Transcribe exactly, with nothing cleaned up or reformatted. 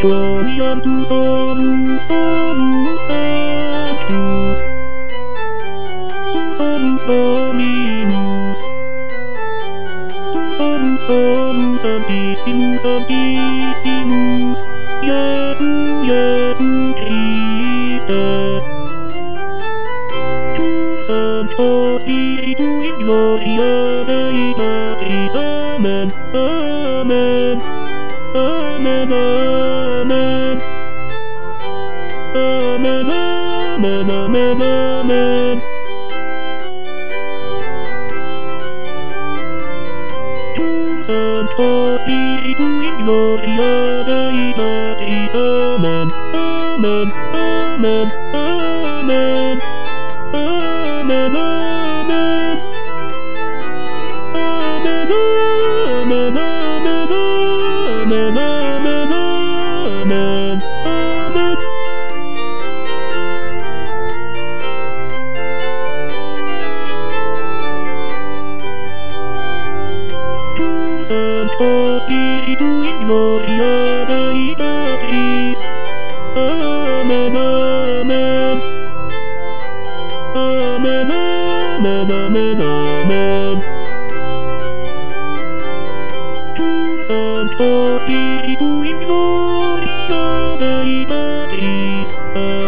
Gloria tu solus, solus sanctus, tu solus Dominus, tu solus solus sanctissimus, sanctissimus, Iesu, Iesu Christe. Tu Sancto Spiritui gloria Dei Patris, Amen, Amen, Amen, Amen, Amen, Amen, Amen, Amen. Tu Sancto Spiritui gloria Dei Patris, Amen, Amen, Amen, Amen, Amen, Amen, Amen, Amen, Amen, Amen, Amen, Amen, Amen. Tu Sancto Spiritui gloria Dei Patris, Amen, Amen, Amen, Amen, Amen, Amen. Tu Sancto Spiritui gloria Dei Patris, Amen.